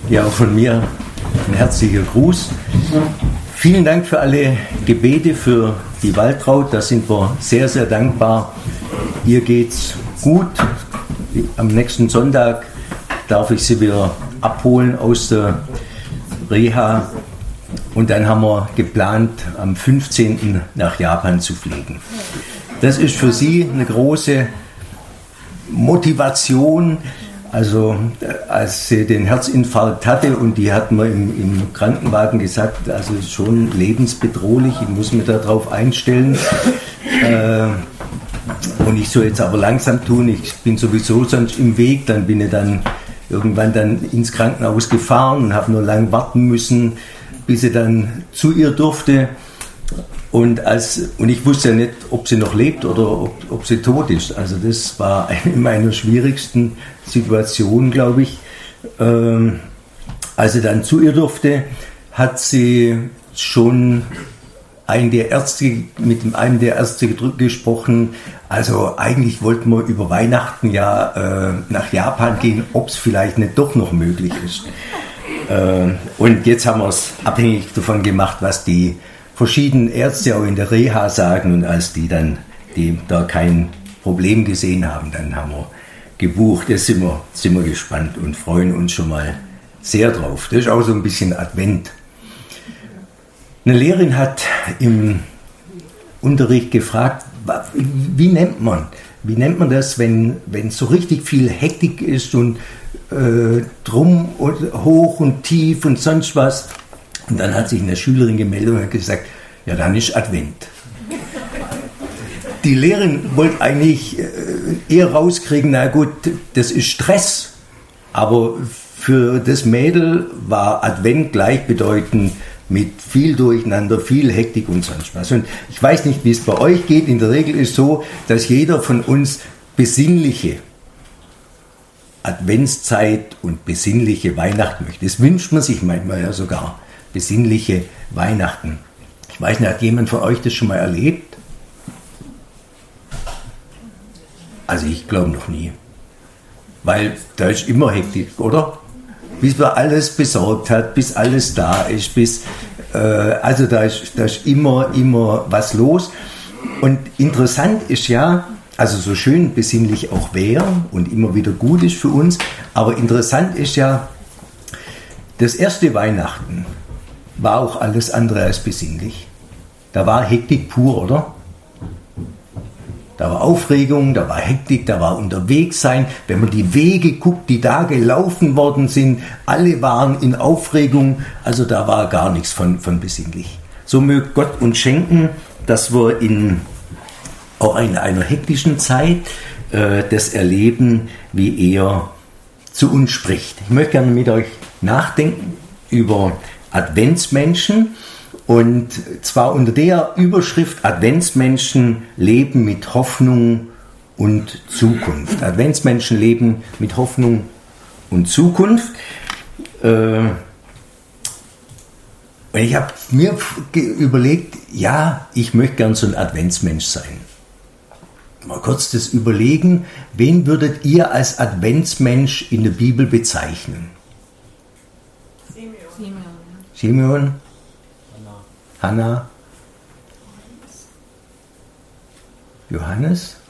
Ja, auch von mir ein herzlicher Gruß. Vielen Dank für alle Gebete für die Waltraud. Da sind wir sehr, sehr dankbar. Ihr geht's gut. Am nächsten Sonntag darf ich sie wieder abholen aus der Reha. Und dann haben wir geplant, am 15. nach Japan zu fliegen. Das ist für sie eine große Motivation. Also als sie den Herzinfarkt hatte und die hat mir im Krankenwagen gesagt, also ist schon lebensbedrohlich, ich muss mich darauf einstellen. Und ich soll jetzt aber langsam tun, ich bin sowieso sonst im Weg, dann bin ich dann irgendwann dann ins Krankenhaus gefahren und habe nur lang warten müssen, bis ich dann zu ihr durfte. Und ich wusste ja nicht, ob sie noch lebt oder ob sie tot ist. Also das war eine meiner schwierigsten Situationen, glaube ich. Als ich dann zu ihr durfte, hat sie schon mit einem der Ärzte gesprochen. Also eigentlich wollten wir über Weihnachten ja nach Japan gehen, ob es vielleicht nicht doch noch möglich ist. Und jetzt haben wir es abhängig davon gemacht, was die verschiedenen Ärzte auch in der Reha sagen, und als die da kein Problem gesehen haben, dann haben wir gebucht. Jetzt sind wir gespannt und freuen uns schon mal sehr drauf. Das ist auch so ein bisschen Advent. Eine Lehrerin hat im Unterricht gefragt, wie nennt man das, wenn so richtig viel Hektik ist und drum und hoch und tief und sonst was. Und dann hat sich eine Schülerin gemeldet und hat gesagt, ja, dann ist Advent. Die Lehrerin wollte eigentlich eher rauskriegen, na gut, das ist Stress. Aber für das Mädel war Advent gleichbedeutend mit viel Durcheinander, viel Hektik und sonst was. Und ich weiß nicht, wie es bei euch geht. In der Regel ist es so, dass jeder von uns besinnliche Adventszeit und besinnliche Weihnachten möchte. Das wünscht man sich manchmal ja sogar. Besinnliche Weihnachten. Ich weiß nicht, hat jemand von euch das schon mal erlebt? Also ich glaube noch nie. Weil da ist immer Hektik, oder? Bis man alles besorgt hat, bis alles da ist, also da ist immer was los. Und interessant ist ja, also so schön besinnlich auch wäre und immer wieder gut ist für uns, aber interessant ist ja, das erste Weihnachten war auch alles andere als besinnlich. Da war Hektik pur, oder? Da war Aufregung, da war Hektik, da war unterwegs sein. Wenn man die Wege guckt, die da gelaufen worden sind, alle waren in Aufregung, also da war gar nichts von besinnlich. So möge Gott uns schenken, dass wir auch in einer hektischen Zeit das erleben, wie er zu uns spricht. Ich möchte gerne mit euch nachdenken über Adventsmenschen, und zwar unter der Überschrift Adventsmenschen leben mit Hoffnung und Zukunft. Adventsmenschen leben mit Hoffnung und Zukunft. Und ich habe mir überlegt, ja, ich möchte gern so ein Adventsmensch sein. Mal kurz das überlegen, wen würdet ihr als Adventsmensch in der Bibel bezeichnen? Simeon? Hannah? Johannes?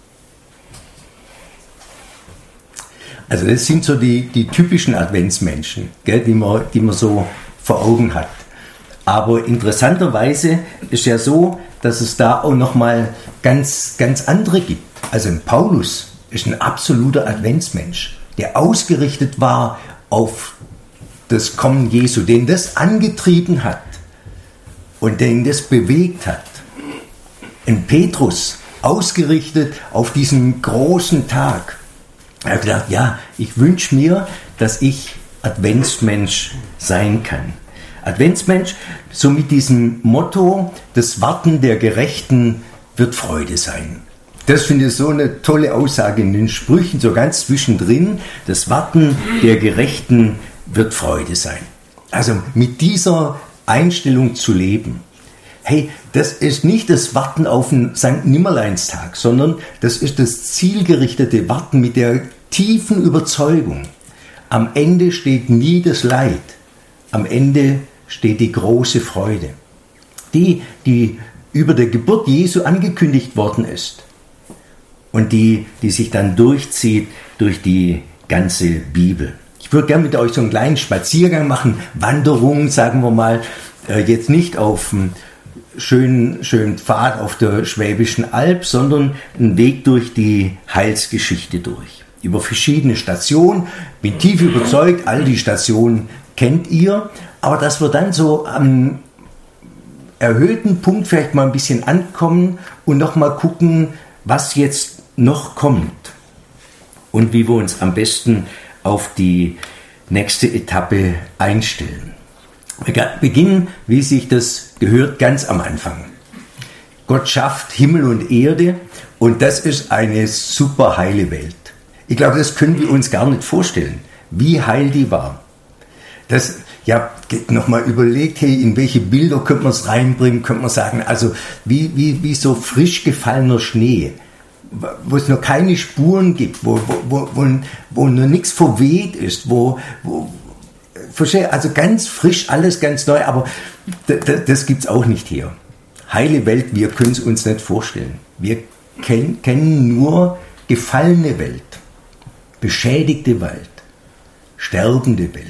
Also das sind so die typischen Adventsmenschen, gell, die man so vor Augen hat. Aber interessanterweise ist ja so, dass es da auch nochmal ganz, ganz andere gibt. Also Paulus ist ein absoluter Adventsmensch, der ausgerichtet war auf das Kommen Jesu, den das angetrieben hat und den das bewegt hat. Ein Petrus, ausgerichtet auf diesen großen Tag. Er hat gedacht, ja, ich wünsche mir, dass ich Adventsmensch sein kann. Adventsmensch, so mit diesem Motto, das Warten der Gerechten wird Freude sein. Das finde ich so eine tolle Aussage in den Sprüchen, so ganz zwischendrin. Das Warten der Gerechten wird Freude sein. Also mit dieser Einstellung zu leben. Hey, das ist nicht das Warten auf den St. Nimmerleinstag, sondern das ist das zielgerichtete Warten mit der tiefen Überzeugung. am Ende steht nie das Leid. Am Ende steht die große Freude. Die über der Geburt Jesu angekündigt worden ist. Und die sich dann durchzieht durch die ganze Bibel. Ich würde gerne mit euch so einen kleinen Spaziergang machen, Wanderung, sagen wir mal, jetzt nicht auf einem schönen Pfad auf der Schwäbischen Alb, sondern einen Weg durch die Heilsgeschichte durch. Über verschiedene Stationen, bin tief überzeugt, all die Stationen kennt ihr, aber dass wir dann so am erhöhten Punkt vielleicht mal ein bisschen ankommen und nochmal gucken, was jetzt noch kommt und wie wir uns am besten auf die nächste Etappe einstellen. Wir beginnen, wie sich das gehört, ganz am Anfang. Gott schafft Himmel und Erde und das ist eine super heile Welt. Ich glaube, das können wir uns gar nicht vorstellen, wie heil die war. Das, ja, nochmal überlegt, hey, in welche Bilder könnte man es reinbringen, könnte man sagen, also wie so frisch gefallener Schnee, wo es noch keine Spuren gibt, wo noch nichts verweht ist, also ganz frisch, alles ganz neu, aber das gibt es auch nicht hier. Heile Welt, wir können es uns nicht vorstellen. Wir kennen nur gefallene Welt, beschädigte Welt, sterbende Welt.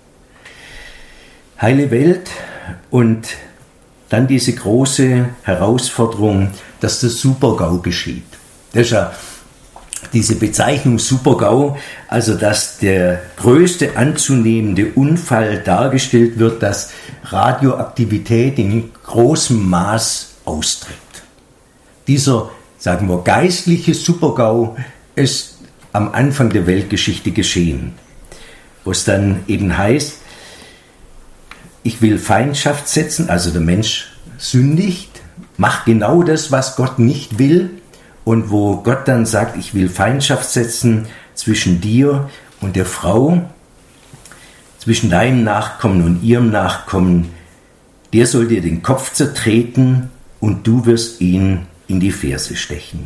Heile Welt und dann diese große Herausforderung, dass der Super-GAU geschieht. Das ist ja diese Bezeichnung Super-GAU, also dass der größte anzunehmende Unfall dargestellt wird, dass Radioaktivität in großem Maß austritt. Dieser, sagen wir, geistliche Super-GAU ist am Anfang der Weltgeschichte geschehen, wo es dann eben heißt, ich will Feindschaft setzen, also der Mensch sündigt, macht genau das, was Gott nicht will. Und wo Gott dann sagt, ich will Feindschaft setzen zwischen dir und der Frau, zwischen deinem Nachkommen und ihrem Nachkommen, der soll dir den Kopf zertreten und du wirst ihn in die Ferse stechen.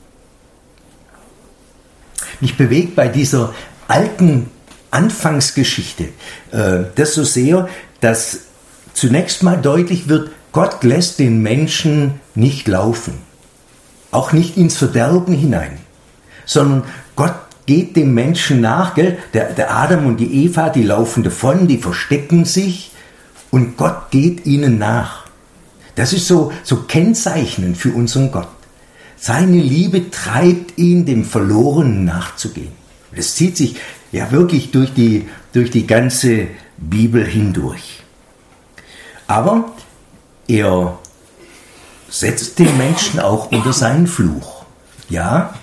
Mich bewegt bei dieser alten Anfangsgeschichte das so sehr, dass zunächst mal deutlich wird, Gott lässt den Menschen nicht laufen. Auch nicht ins Verderben hinein, sondern Gott geht dem Menschen nach. Gell? Der Adam und die Eva, die laufen davon, die verstecken sich und Gott geht ihnen nach. Das ist so kennzeichnend für unseren Gott. Seine Liebe treibt ihn, dem Verlorenen nachzugehen. Das zieht sich ja wirklich durch die ganze Bibel hindurch. Aber er setzt den Menschen auch unter seinen Fluch. Ja,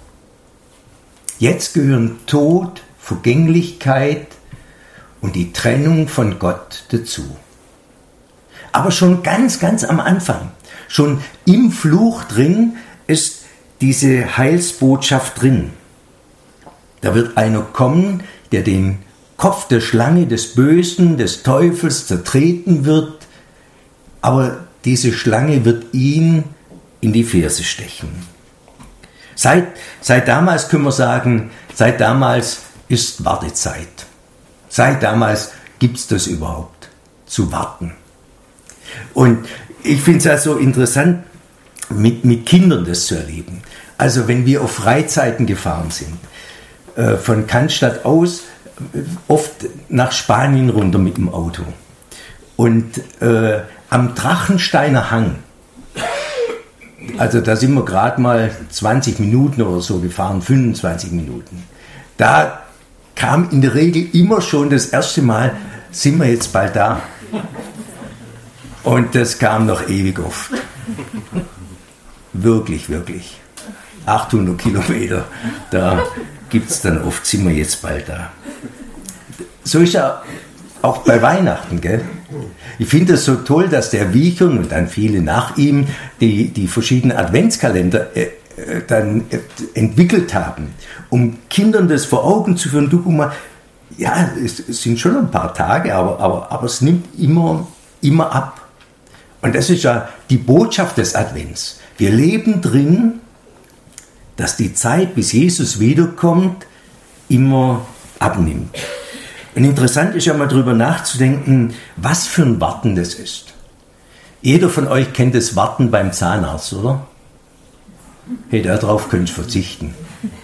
jetzt gehören Tod, Vergänglichkeit und die Trennung von Gott dazu. Aber schon ganz, ganz am Anfang, schon im Fluch drin, ist diese Heilsbotschaft drin. Da wird einer kommen, der den Kopf der Schlange, des Bösen, des Teufels zertreten wird, aber diese Schlange wird ihn in die Ferse stechen. Seit damals können wir sagen, seit damals ist Wartezeit. Seit damals gibt es das überhaupt, zu warten. Und ich finde es also interessant, mit Kindern das zu erleben. Also wenn wir auf Freizeiten gefahren sind, von Cannstatt aus, oft nach Spanien runter mit dem Auto. Und am Drachensteiner Hang, also da sind wir gerade mal 20 Minuten oder so gefahren, 25 Minuten. Da kam in der Regel immer schon das erste Mal, sind wir jetzt bald da? Und das kam noch ewig oft. Wirklich, wirklich. 800 Kilometer, da gibt es dann oft, sind wir jetzt bald da. So ist ja auch bei Weihnachten, gell? Ich finde es so toll, dass der Wiechern und dann viele nach ihm die verschiedenen Adventskalender dann entwickelt haben, um Kindern das vor Augen zu führen. Du guck mal, ja, es sind schon ein paar Tage, aber es nimmt immer ab. Und das ist ja die Botschaft des Advents. Wir leben drin, dass die Zeit, bis Jesus wiederkommt, immer abnimmt. Und interessant ist ja mal drüber nachzudenken, was für ein Warten das ist. Jeder von euch kennt das Warten beim Zahnarzt, oder? Hey, darauf könnt ihr verzichten.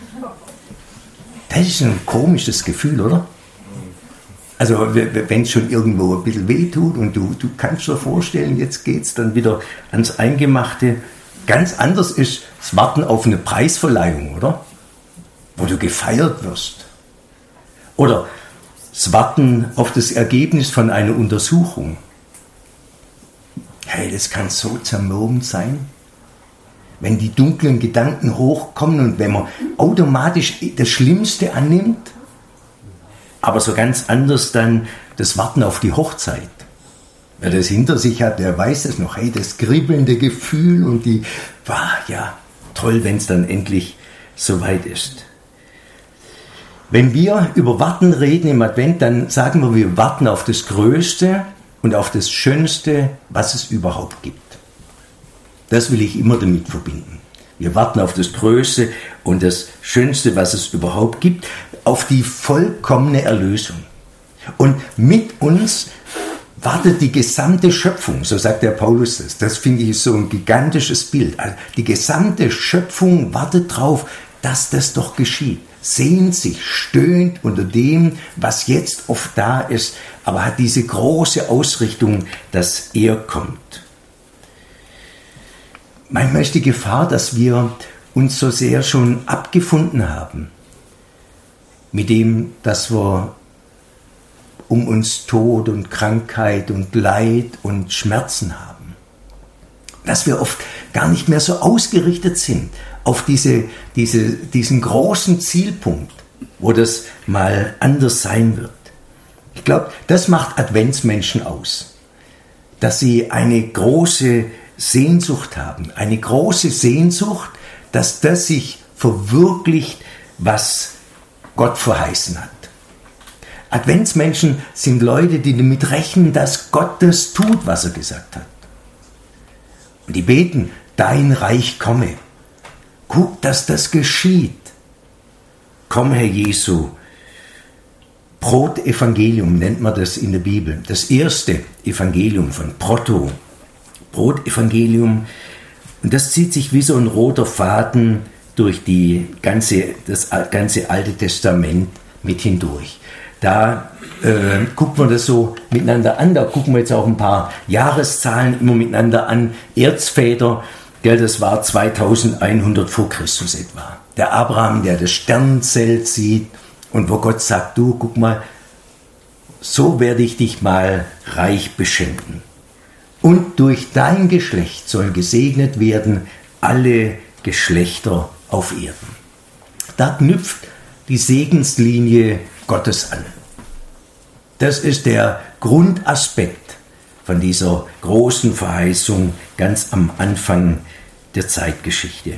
Das ist ein komisches Gefühl, oder? Also wenn es schon irgendwo ein bisschen weh tut und du kannst dir vorstellen, jetzt geht es dann wieder ans Eingemachte. Ganz anders ist das Warten auf eine Preisverleihung, oder? Wo du gefeiert wirst. Oder das Warten auf das Ergebnis von einer Untersuchung. Hey, das kann so zermürbend sein. Wenn die dunklen Gedanken hochkommen und wenn man automatisch das Schlimmste annimmt, aber so ganz anders dann das Warten auf die Hochzeit. Wer das hinter sich hat, der weiß es noch. Hey, das kribbelnde Gefühl und ja, toll, wenn es dann endlich soweit ist. Wenn wir über Warten reden im Advent, dann sagen wir warten auf das Größte und auf das Schönste, was es überhaupt gibt. Das will ich immer damit verbinden. Wir warten auf das Größte und das Schönste, was es überhaupt gibt, auf die vollkommene Erlösung. Und mit uns wartet die gesamte Schöpfung, so sagt der Paulus das. Das finde ich so ein gigantisches Bild. Also die gesamte Schöpfung wartet drauf, dass das doch geschieht. Sehnt sich, stöhnt unter dem, was jetzt oft da ist, aber hat diese große Ausrichtung, dass er kommt. Manchmal ist die Gefahr, dass wir uns so sehr schon abgefunden haben mit dem, dass wir um uns Tod und Krankheit und Leid und Schmerzen haben. Dass wir oft gar nicht mehr so ausgerichtet sind auf diesen großen Zielpunkt, wo das mal anders sein wird. Ich glaube, das macht Adventsmenschen aus, dass sie eine große Sehnsucht haben, eine große Sehnsucht, dass das sich verwirklicht, was Gott verheißen hat. Adventsmenschen sind Leute, die damit rechnen, dass Gott das tut, was er gesagt hat. Und die beten, dein Reich komme. Guck, dass das geschieht. Komm, Herr Jesu. Brotevangelium nennt man das in der Bibel. Das erste Evangelium von Proto. Brotevangelium. Und das zieht sich wie so ein roter Faden durch das ganze Alte Testament mit hindurch. Da guckt man das so miteinander an, da gucken wir jetzt auch ein paar Jahreszahlen immer miteinander an. Erzväter, das war 2100 vor Christus etwa. Der Abraham, der das Sternenzelt sieht und wo Gott sagt, du, guck mal, so werde ich dich mal reich beschenken. Und durch dein Geschlecht sollen gesegnet werden alle Geschlechter auf Erden. Da knüpft die Segenslinie Gottes an. Das ist der Grundaspekt von dieser großen Verheißung ganz am Anfang der Zeitgeschichte.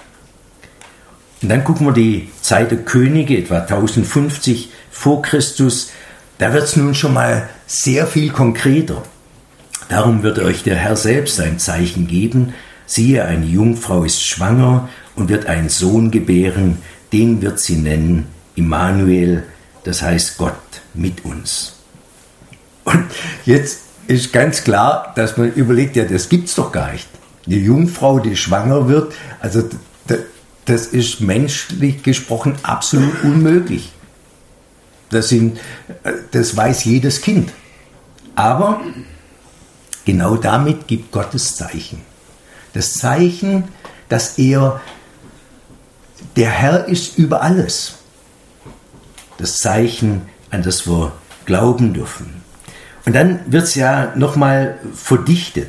Und dann gucken wir die Zeit der Könige, etwa 1050 vor Christus. Da wird es nun schon mal sehr viel konkreter. Darum wird euch der Herr selbst ein Zeichen geben. Siehe, eine Jungfrau ist schwanger und wird einen Sohn gebären, den wird sie nennen Immanuel, das heißt Gott mit uns. Und jetzt ist ganz klar, dass man überlegt, ja, das gibt's doch gar nicht. Eine Jungfrau, die schwanger wird, also das ist menschlich gesprochen absolut unmöglich. Das weiß jedes Kind. Aber genau damit gibt Gott das Zeichen. Das Zeichen, dass er der Herr ist über alles. Das Zeichen, an das wir glauben dürfen. Und dann wird es ja nochmal verdichtet.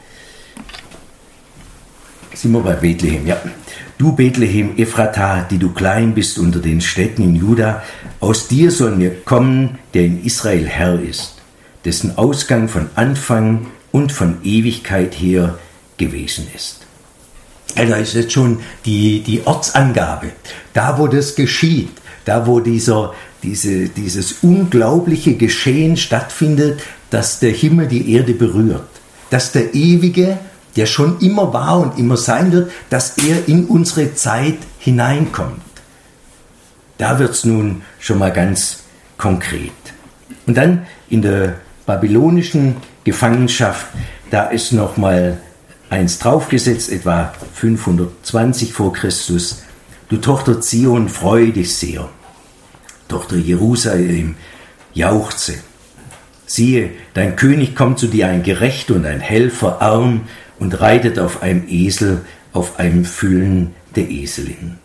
Sind wir bei Bethlehem, ja. Du Bethlehem Ephrata, die du klein bist unter den Städten in Juda, aus dir soll mir kommen, der in Israel Herr ist, dessen Ausgang von Anfang und von Ewigkeit her gewesen ist. Also ist jetzt schon die Ortsangabe, da wo das geschieht, da wo dieses unglaubliche Geschehen stattfindet, dass der Himmel die Erde berührt, dass der Ewige, der schon immer war und immer sein wird, dass er in unsere Zeit hineinkommt. Da wird es nun schon mal ganz konkret. Und dann in der babylonischen Gefangenschaft, da ist nochmal eins draufgesetzt, etwa 520 vor Christus. Du Tochter Zion, freu dich sehr. Tochter Jerusalem, jauchze. Siehe, dein König kommt zu dir, ein Gerechter und ein Helfer, arm und reitet auf einem Esel, auf einem Füllen der Eselin.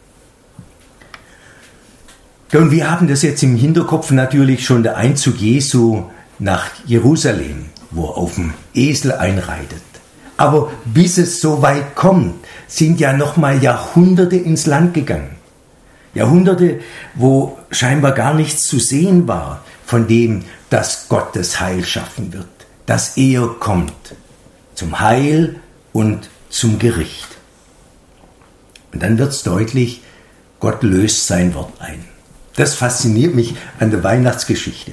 Ja, und wir haben das jetzt im Hinterkopf natürlich schon, der Einzug Jesu nach Jerusalem, wo er auf dem Esel einreitet. Aber bis es so weit kommt, sind ja nochmal Jahrhunderte ins Land gegangen. Jahrhunderte, wo scheinbar gar nichts zu sehen war von dem, dass Gott das Heil schaffen wird, dass er kommt zum Heil und zum Gericht. Und dann wird es deutlich, Gott löst sein Wort ein. Das fasziniert mich an der Weihnachtsgeschichte.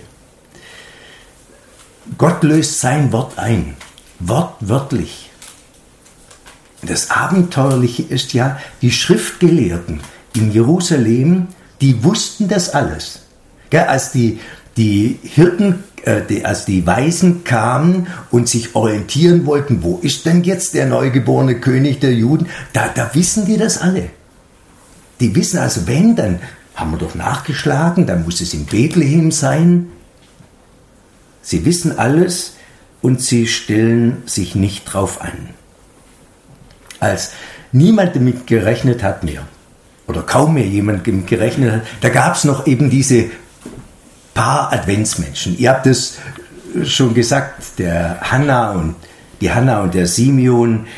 Gott löst sein Wort ein, wortwörtlich. Das Abenteuerliche ist ja, die Schriftgelehrten in Jerusalem, die wussten das alles. Als die Hirten, als die Weisen kamen und sich orientieren wollten, wo ist denn jetzt der neugeborene König der Juden, da wissen die das alle. Die wissen also, wenn, dann haben wir doch nachgeschlagen, dann muss es in Bethlehem sein. Sie wissen alles und sie stellen sich nicht drauf an. Als niemand damit gerechnet hat mehr, oder kaum mehr jemand damit gerechnet hat, da gab es noch eben diese paar Adventsmenschen. Ihr habt es schon gesagt, die Hanna und der Simeon.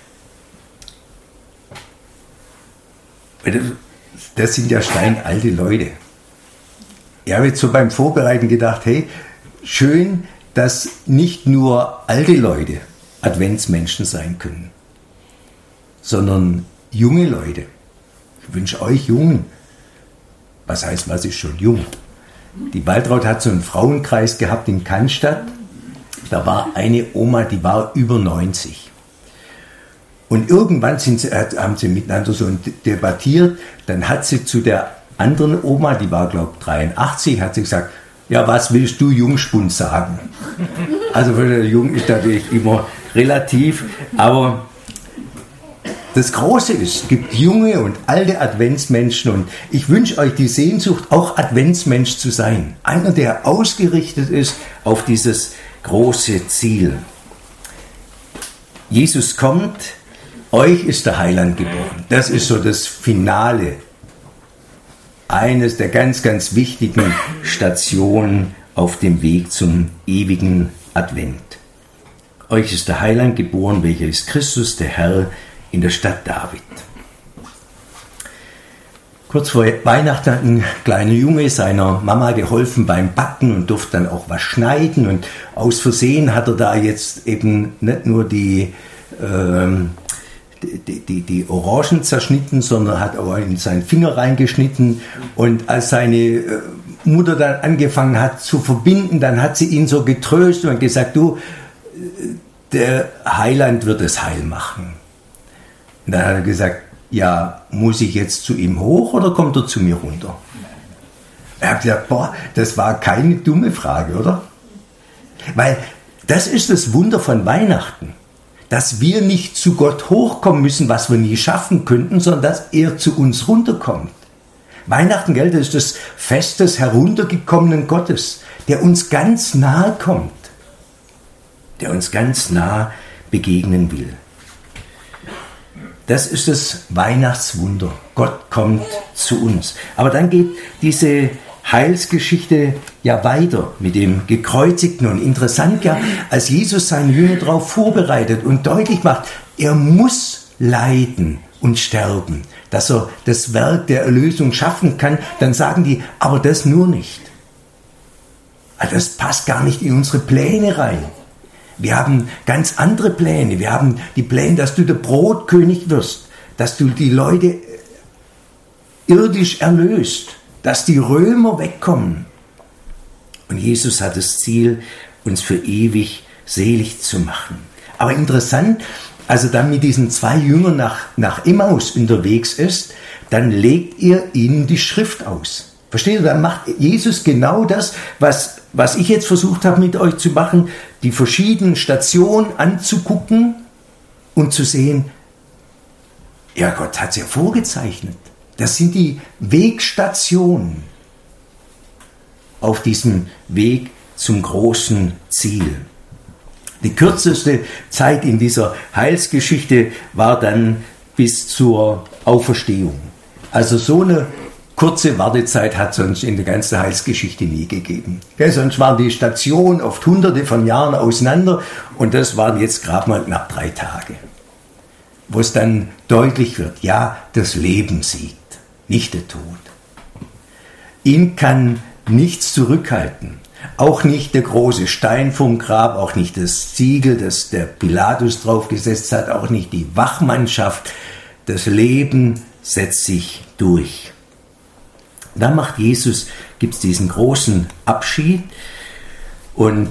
Das sind ja steinalte Leute. Ich habe jetzt so beim Vorbereiten gedacht, hey, schön, dass nicht nur alte Leute Adventsmenschen sein können, sondern junge Leute. Ich wünsche euch Jungen, was ist schon jung? Die Waltraud hat so einen Frauenkreis gehabt in Cannstatt. Da war eine Oma, die war über 90. Und irgendwann haben sie miteinander so debattiert. Dann hat sie zu der anderen Oma, die war glaube ich 83, hat sie gesagt, ja, was willst du Jungspund sagen? Also für der Jung ist natürlich immer relativ, aber das Große ist, es gibt junge und alte Adventsmenschen und ich wünsche euch die Sehnsucht, auch Adventsmensch zu sein. Einer, der ausgerichtet ist auf dieses große Ziel. Jesus kommt, euch ist der Heiland geboren. Das ist so das Finale. Eines der ganz, ganz wichtigen Stationen auf dem Weg zum ewigen Advent. Euch ist der Heiland geboren, welcher ist Christus, der Herr, in der Stadt David. Kurz vor Weihnachten hat ein kleiner Junge seiner Mama geholfen beim Backen und durfte dann auch was schneiden. Und aus Versehen hat er da jetzt eben nicht nur die Orangen zerschnitten, sondern hat auch in seinen Finger reingeschnitten. Und als seine Mutter dann angefangen hat zu verbinden, dann hat sie ihn so getröstet und gesagt, du, der Heiland wird es heil machen. Und dann hat er gesagt, ja, muss ich jetzt zu ihm hoch oder kommt er zu mir runter? Er hat gesagt, das war keine dumme Frage, oder? Weil das ist das Wunder von Weihnachten, dass wir nicht zu Gott hochkommen müssen, was wir nie schaffen könnten, sondern dass er zu uns runterkommt. Weihnachten, das ist das Fest des heruntergekommenen Gottes, der uns ganz nahe kommt, der uns ganz nah begegnen will. Das ist das Weihnachtswunder. Gott kommt zu uns. Aber dann geht diese Heilsgeschichte ja weiter mit dem Gekreuzigten. Und interessant ja, als Jesus seine Jünger darauf vorbereitet und deutlich macht, er muss leiden und sterben, dass er das Werk der Erlösung schaffen kann, dann sagen die, aber das nur nicht. Das passt gar nicht in unsere Pläne rein. Wir haben ganz andere Pläne. Wir haben die Pläne, dass du der Brotkönig wirst, dass du die Leute irdisch erlöst, dass die Römer wegkommen. Und Jesus hat das Ziel, uns für ewig selig zu machen. Aber interessant, als er dann mit diesen 2 Jüngern nach Emmaus unterwegs ist, dann legt er ihnen die Schrift aus. Versteht ihr? Dann macht Jesus genau das, was was ich jetzt versucht habe mit euch zu machen, die verschiedenen Stationen anzugucken und zu sehen, ja, Gott hat es ja vorgezeichnet. Das sind die Wegstationen auf diesem Weg zum großen Ziel. Die kürzeste Zeit in dieser Heilsgeschichte war dann bis zur Auferstehung. Also so eine kurze Wartezeit hat es sonst in der ganzen Heilsgeschichte nie gegeben. Sonst waren die Stationen oft hunderte von Jahren auseinander und das waren jetzt gerade mal knapp 3 Tage. Wo es dann deutlich wird, ja, das Leben siegt, nicht der Tod. Ihn kann nichts zurückhalten. Auch nicht der große Stein vom Grab, auch nicht das Siegel, das der Pilatus draufgesetzt hat, auch nicht die Wachmannschaft. Das Leben setzt sich durch. Dann macht Jesus, gibt es diesen großen Abschied und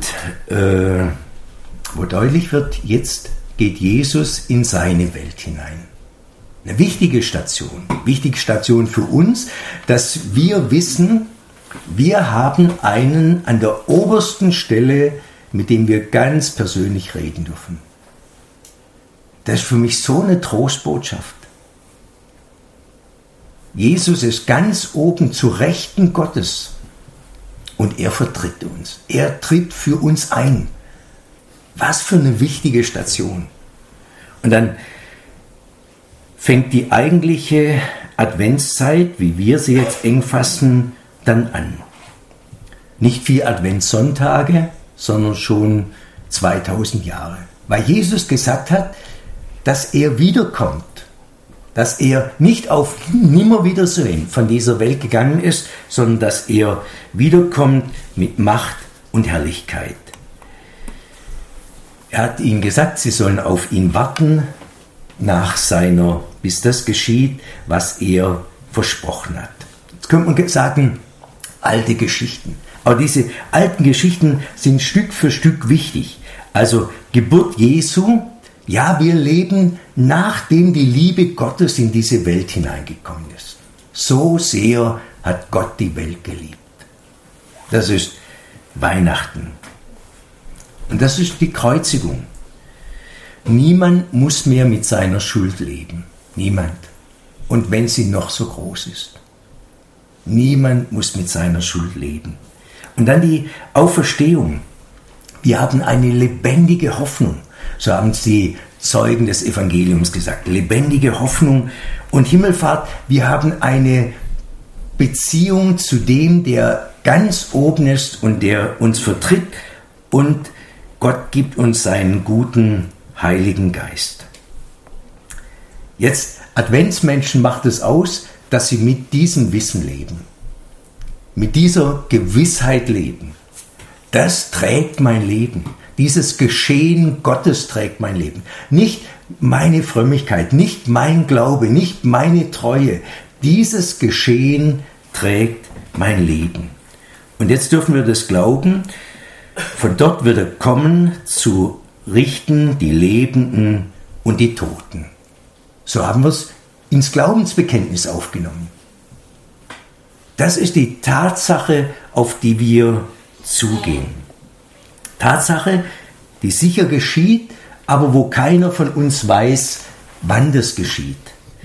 wo deutlich wird, jetzt geht Jesus in seine Welt hinein. Eine wichtige Station für uns, dass wir wissen, wir haben einen an der obersten Stelle, mit dem wir ganz persönlich reden dürfen. Das ist für mich so eine Trostbotschaft. Jesus ist ganz oben zu Rechten Gottes und er vertritt uns. Er tritt für uns ein. Was für eine wichtige Station. Und dann fängt die eigentliche Adventszeit, wie wir sie jetzt eng fassen, dann an. Nicht 4 Adventssonntage, sondern schon 2000 Jahre. Weil Jesus gesagt hat, dass er wiederkommt. Dass er nicht auf Nimmerwiedersehen von dieser Welt gegangen ist, sondern dass er wiederkommt mit Macht und Herrlichkeit. Er hat ihnen gesagt, sie sollen auf ihn warten, bis das geschieht, was er versprochen hat. Jetzt könnte man sagen, alte Geschichten. Aber diese alten Geschichten sind Stück für Stück wichtig. Also Geburt Jesu, ja, wir leben, nachdem die Liebe Gottes in diese Welt hineingekommen ist. So sehr hat Gott die Welt geliebt. Das ist Weihnachten. Und das ist die Kreuzigung. Niemand muss mehr mit seiner Schuld leben. Niemand. Und wenn sie noch so groß ist. Niemand muss mit seiner Schuld leben. Und dann die Auferstehung. Wir haben eine lebendige Hoffnung. So haben die Zeugen des Evangeliums gesagt. Lebendige Hoffnung und Himmelfahrt. Wir haben eine Beziehung zu dem, der ganz oben ist und der uns vertritt. Und Gott gibt uns seinen guten, Heiligen Geist. Jetzt, Adventsmenschen macht es aus, dass sie mit diesem Wissen leben. Mit dieser Gewissheit leben. Das trägt mein Leben. Dieses Geschehen Gottes trägt mein Leben. Nicht meine Frömmigkeit, nicht mein Glaube, nicht meine Treue. Dieses Geschehen trägt mein Leben. Und jetzt dürfen wir das glauben. Von dort wird er kommen, zu richten die Lebenden und die Toten. So haben wir es ins Glaubensbekenntnis aufgenommen. Das ist die Tatsache, auf die wir zugehen. Tatsache, die sicher geschieht, aber wo keiner von uns weiß, wann das geschieht.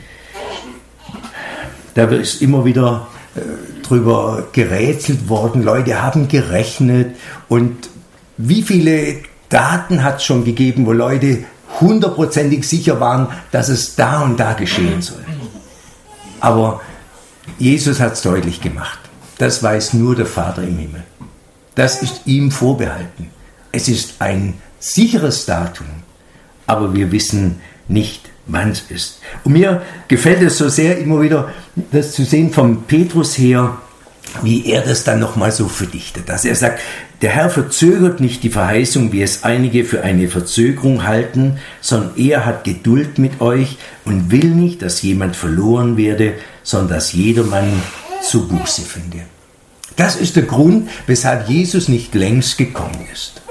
Da ist immer wieder drüber gerätselt worden, Leute haben gerechnet und wie viele Daten hat es schon gegeben, wo Leute 100%ig sicher waren, dass es da und da geschehen soll. Aber Jesus hat es deutlich gemacht. Das weiß nur der Vater im Himmel. Das ist ihm vorbehalten. Es ist ein sicheres Datum, aber wir wissen nicht, wann es ist. Und mir gefällt es so sehr, immer wieder das zu sehen vom Petrus her, wie er das dann nochmal so verdichtet. Dass er sagt, der Herr verzögert nicht die Verheißung, wie es einige für eine Verzögerung halten, sondern er hat Geduld mit euch und will nicht, dass jemand verloren werde, sondern dass jedermann zur Buße finde. Das ist der Grund, weshalb Jesus nicht längst gekommen ist.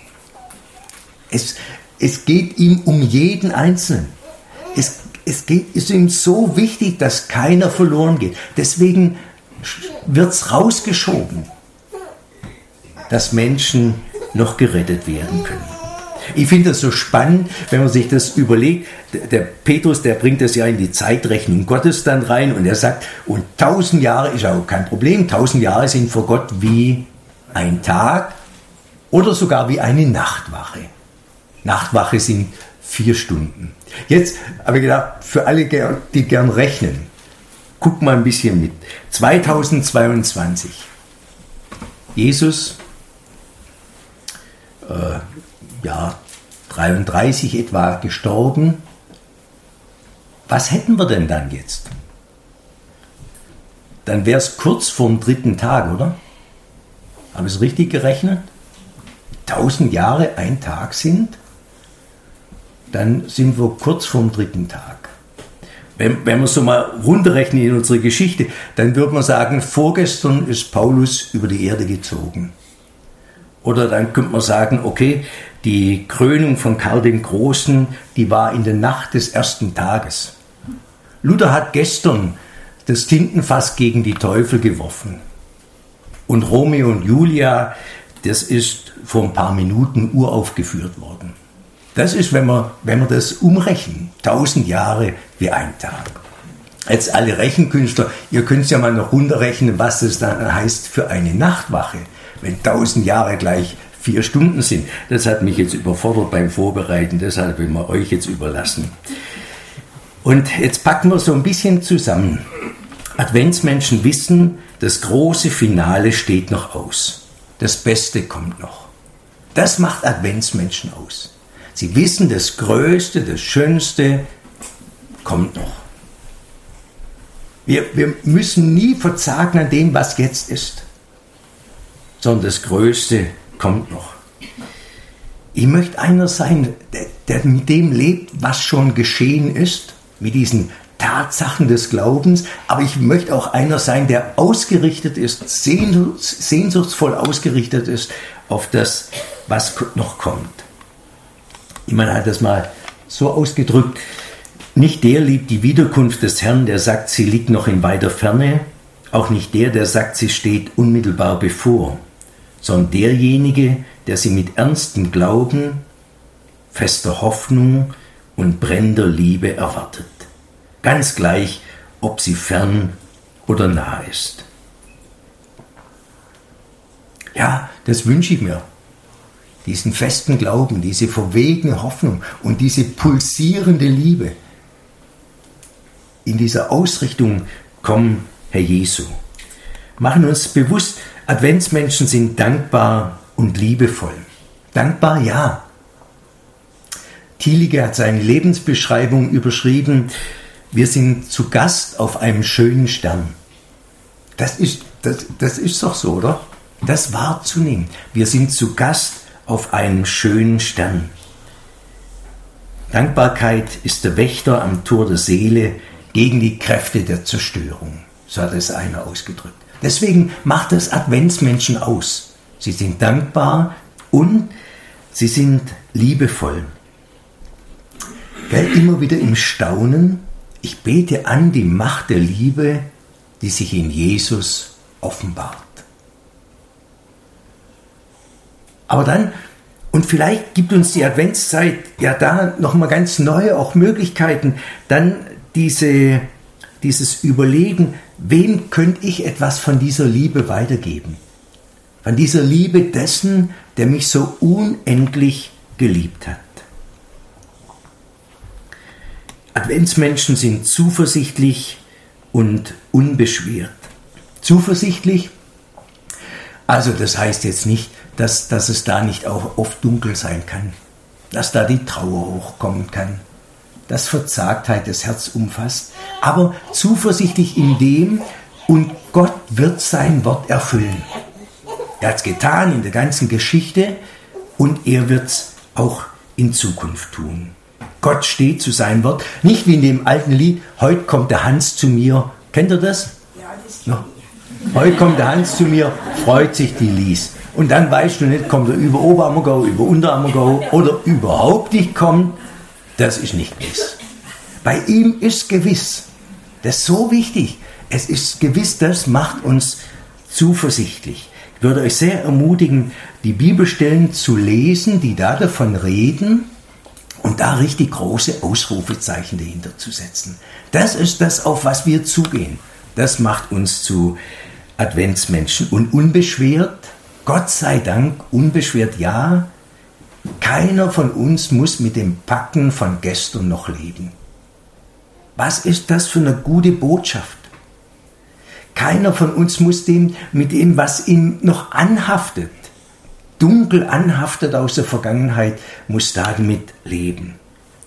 Es geht ihm um jeden Einzelnen. Es ist ihm so wichtig, dass keiner verloren geht. Deswegen wird es rausgeschoben. dass Menschen noch gerettet werden können. Ich finde das so spannend, wenn man sich das überlegt. Der Petrus, der bringt das ja in die Zeitrechnung Gottes dann rein und er sagt, und 1000 Jahre ist auch kein Problem. 1000 Jahre sind vor Gott wie ein Tag oder sogar wie eine Nachtwache. Nachtwache sind 4 Stunden. Jetzt habe ich gedacht, für alle, die gern rechnen, guck mal ein bisschen mit. 2022. Jesus, 33 etwa gestorben. Was hätten wir denn dann jetzt? Dann wäre es kurz vorm 3. Tag, oder? Habe ich es richtig gerechnet? 1000 Jahre ein Tag sind, dann sind wir kurz vorm 3. Tag. Wenn wir so mal runterrechnen in unsere Geschichte, dann würde man sagen, vorgestern ist Paulus über die Erde gezogen. Oder dann könnte man sagen, okay, die Krönung von Karl dem Großen, die war in der Nacht des 1. Tages. Luther hat gestern das Tintenfass gegen die Teufel geworfen. Und Romeo und Julia, das ist vor ein paar Minuten uraufgeführt worden. Das ist, wenn wir das umrechnen, 1000 Jahre wie ein Tag. Jetzt alle Rechenkünstler, ihr könnt es ja mal noch runterrechnen, was das dann heißt für eine Nachtwache, wenn 1000 Jahre gleich 4 Stunden sind. Das hat mich jetzt überfordert beim Vorbereiten, deshalb will man euch jetzt überlassen. Und jetzt packen wir so ein bisschen zusammen. Adventsmenschen wissen, das große Finale steht noch aus. Das Beste kommt noch. Das macht Adventsmenschen aus. Sie wissen, das Größte, das Schönste kommt noch. Wir müssen nie verzagen an dem, was jetzt ist, sondern das Größte kommt noch. Ich möchte einer sein, der mit dem lebt, was schon geschehen ist, mit diesen Tatsachen des Glaubens, aber ich möchte auch einer sein, der ausgerichtet ist, sehnsuchtsvoll ausgerichtet ist auf das, was noch kommt. Jemand hat das mal so ausgedrückt, nicht der liebt die Wiederkunft des Herrn, der sagt, sie liegt noch in weiter Ferne, auch nicht der sagt, sie steht unmittelbar bevor, sondern derjenige, der sie mit ernstem Glauben, fester Hoffnung und brennender Liebe erwartet. Ganz gleich, ob sie fern oder nah ist. Ja, das wünsche ich mir. Diesen festen Glauben, diese verwegene Hoffnung und diese pulsierende Liebe. In dieser Ausrichtung, komm, Herr Jesu. Machen uns bewusst, Adventsmenschen sind dankbar und liebevoll. Dankbar, ja. Thielige hat seine Lebensbeschreibung überschrieben, wir sind zu Gast auf einem schönen Stern. Das ist doch so, oder? Das wahrzunehmen. Wir sind zu Gast auf einem schönen Stern. Dankbarkeit ist der Wächter am Tor der Seele gegen die Kräfte der Zerstörung. So hat es einer ausgedrückt. Deswegen macht es Adventsmenschen aus. Sie sind dankbar und sie sind liebevoll. Gell, immer wieder im Staunen, ich bete an die Macht der Liebe, die sich in Jesus offenbart. Aber dann, und vielleicht gibt uns die Adventszeit ja da nochmal ganz neue auch Möglichkeiten, dann dieses Überlegen, wem könnte ich etwas von dieser Liebe weitergeben? Von dieser Liebe dessen, der mich so unendlich geliebt hat. Adventsmenschen sind zuversichtlich und unbeschwert. Zuversichtlich, also das heißt jetzt nicht, dass es da nicht auch oft dunkel sein kann, dass da die Trauer hochkommen kann, dass Verzagtheit das Herz umfasst, aber zuversichtlich in dem, und Gott wird sein Wort erfüllen. Er hat es getan in der ganzen Geschichte und er wird es auch in Zukunft tun. Gott steht zu seinem Wort, nicht wie in dem alten Lied, heute kommt der Hans zu mir. Kennt ihr das? Ja, das no. Heute kommt der Hans zu mir, freut sich die Lies. Und dann weißt du nicht, kommt er über Oberammergau, über Unterammergau oder überhaupt nicht kommt, das ist nicht gewiss. Bei ihm ist gewiss. Das ist so wichtig. Es ist gewiss, das macht uns zuversichtlich. Ich würde euch sehr ermutigen, die Bibelstellen zu lesen, die da davon reden und da richtig große Ausrufezeichen dahinter zu setzen. Das ist das, auf was wir zugehen. Das macht uns zu Adventsmenschen. Und unbeschwert, Gott sei Dank, unbeschwert ja, keiner von uns muss mit dem Packen von gestern noch leben. Was ist das für eine gute Botschaft? Keiner von uns muss mit dem, was ihm noch anhaftet, dunkel anhaftet aus der Vergangenheit, muss damit leben.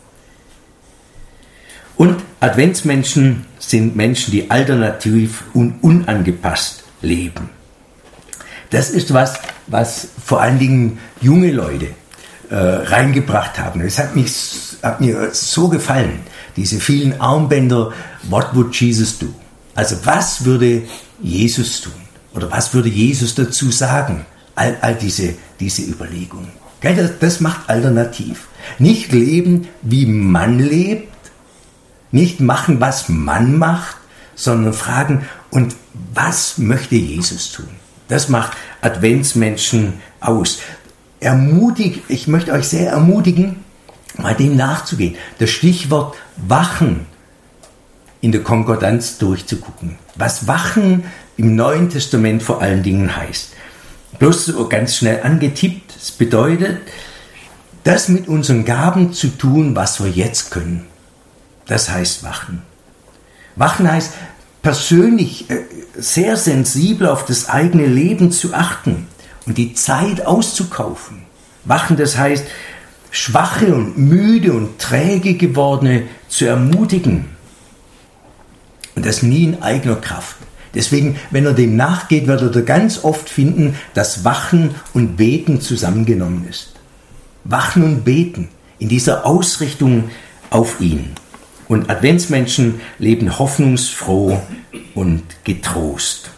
Und Adventsmenschen sind Menschen, die alternativ und unangepasst leben. Das ist was vor allen Dingen junge Leute reingebracht haben. Es hat mir so gefallen, diese vielen Armbänder, What would Jesus do? Also was würde Jesus tun? Oder was würde Jesus dazu sagen? All diese Überlegungen. Das macht alternativ. Nicht leben, wie man lebt, nicht machen, was man macht, sondern fragen, und was möchte Jesus tun? Das macht Adventsmenschen aus. Ich möchte euch sehr ermutigen, mal dem nachzugehen. Das Stichwort Wachen in der Konkordanz durchzugucken. Was Wachen im Neuen Testament vor allen Dingen heißt. Bloß so ganz schnell angetippt. Es bedeutet, das mit unseren Gaben zu tun, was wir jetzt können. Das heißt Wachen. Wachen heißt persönlich sehr sensibel auf das eigene Leben zu achten und die Zeit auszukaufen. Wachen, das heißt, schwache und müde und träge gewordene zu ermutigen. Und das nie in eigener Kraft. Deswegen, wenn er dem nachgeht, wird er ganz oft finden, dass Wachen und Beten zusammengenommen ist. Wachen und Beten in dieser Ausrichtung auf ihn. Und Adventsmenschen leben hoffnungsfroh und getrost.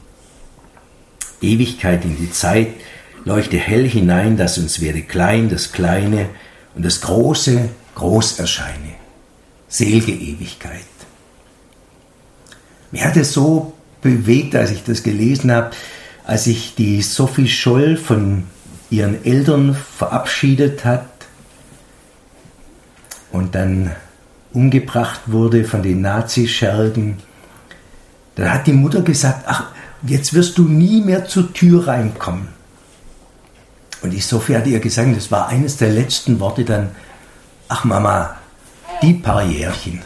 Ewigkeit in die Zeit leuchte hell hinein, dass uns werde klein das Kleine und das Große groß erscheine. Selge Ewigkeit. Mir hat es so bewegt, als ich das gelesen habe, als sich die Sophie Scholl von ihren Eltern verabschiedet hat und dann umgebracht wurde von den Nazischergen. Da hat die Mutter gesagt, ach, jetzt wirst du nie mehr zur Tür reinkommen. Und die Sophie hat ihr gesagt, das war eines der letzten Worte dann, ach Mama, die paar Jährchen.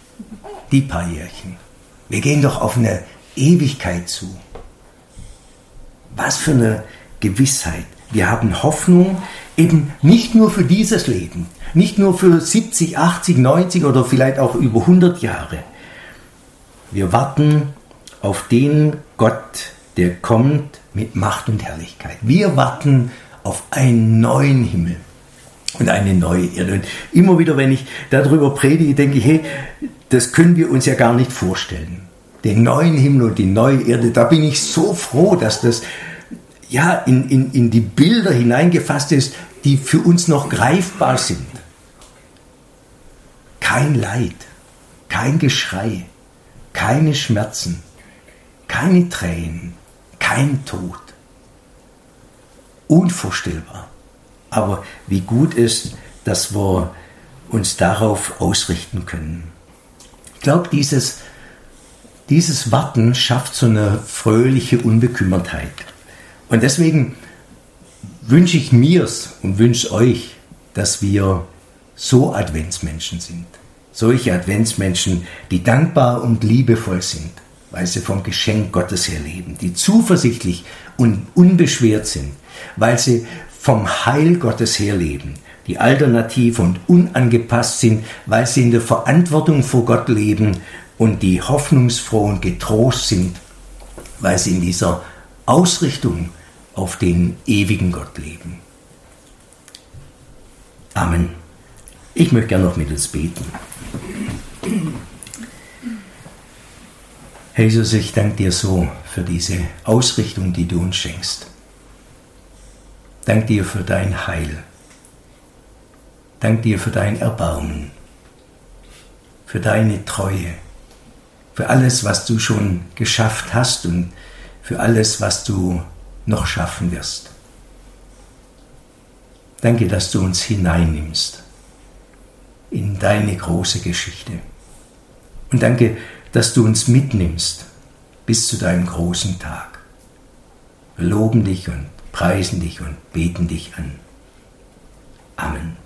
Wir gehen doch auf eine Ewigkeit zu. Was für eine Gewissheit. Wir haben Hoffnung eben nicht nur für dieses Leben, nicht nur für 70, 80, 90 oder vielleicht auch über 100 Jahre. Wir warten auf den Gott, der kommt mit Macht und Herrlichkeit. Wir warten auf einen neuen Himmel und eine neue Erde. Und immer wieder, wenn ich darüber predige, denke ich, hey, das können wir uns ja gar nicht vorstellen. Den neuen Himmel und die neue Erde, da bin ich so froh, dass das ja in die Bilder hineingefasst ist, die für uns noch greifbar sind. Kein Leid, kein Geschrei, keine Schmerzen, keine Tränen, kein Tod. Unvorstellbar. Aber wie gut ist, dass wir uns darauf ausrichten können. Ich glaube, dieses Warten schafft so eine fröhliche Unbekümmertheit. Und deswegen wünsche ich mir's und wünsche euch, dass wir so Adventsmenschen sind. Solche Adventsmenschen, die dankbar und liebevoll sind, weil sie vom Geschenk Gottes her leben, die zuversichtlich und unbeschwert sind, weil sie vom Heil Gottes her leben, die alternativ und unangepasst sind, weil sie in der Verantwortung vor Gott leben und die hoffnungsfroh und getrost sind, weil sie in dieser Ausrichtung auf den ewigen Gott leben. Amen. Ich möchte gerne noch mit uns beten. Herr Jesus, ich danke dir so für diese Ausrichtung, die du uns schenkst. Danke dir für dein Heil. Danke dir für dein Erbarmen, für deine Treue, für alles, was du schon geschafft hast und für alles, was du noch schaffen wirst. Danke, dass du uns hineinnimmst in deine große Geschichte. Und danke, dass du uns mitnimmst bis zu deinem großen Tag. Wir loben dich und preisen dich und beten dich an. Amen.